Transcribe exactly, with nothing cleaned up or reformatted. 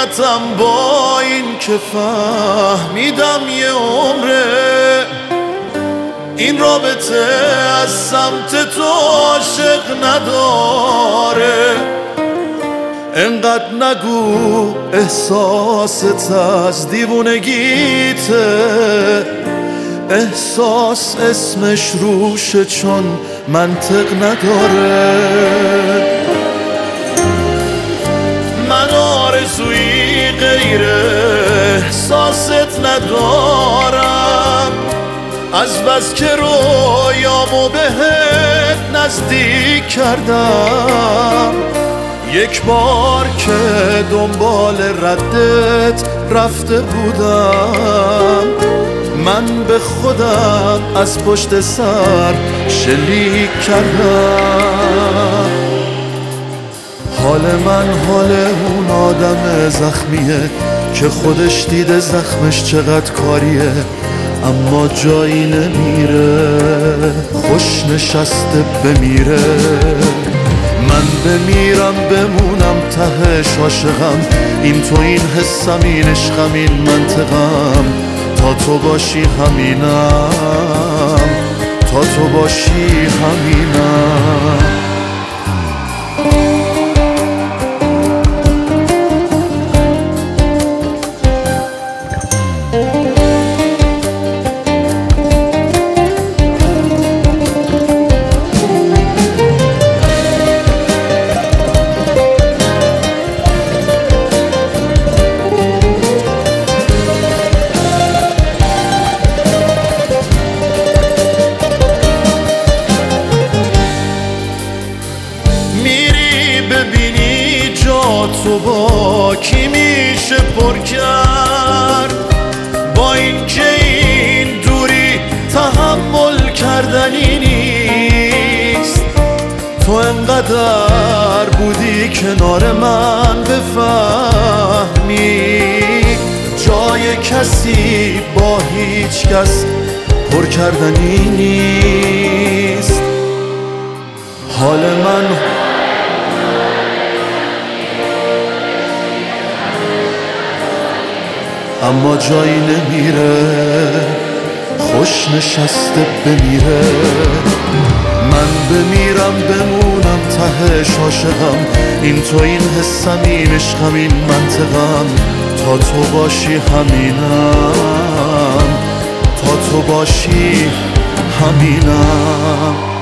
حقیقتم با این که فهمیدم یه عمره این رابطه از سمت تو عاشق نداره. انقدر نگو احساست از دیوونگیته، احساس اسمش روشه چون منطق نداره. من آرزویی غیر احساست ندارم، از بس که رویامو بهت نزدیک کردم. یک بار که دنبال ردت رفته بودم، من به خودم از پشت سر شلیک کردم. حال من حال اون آدم زخمیه که خودش دیده زخمش چقدر کاریه، اما جایی نمیره، خوش نشسته بمیره. من بمیرم بمونم تهش عاشقم، این تو این حسم این عشقم این منطقم. تا تو باشی همینم، تا تو باشی همینم. ببینی جا تو با کی میشه پر کرد، با این که این دوری تحمل کردنی نیست. تو انقدر بودی کنار من بفهمی جای کسی با هیچ کس پر کردنی نیست. حال من اما جایی نمیره، خوش نشسته بمیره. من بمیرم بمونم تهش عاشقم، این تو این حسم این عشقم این منطقم. تا تو باشی همینم، تا تو باشی همینم.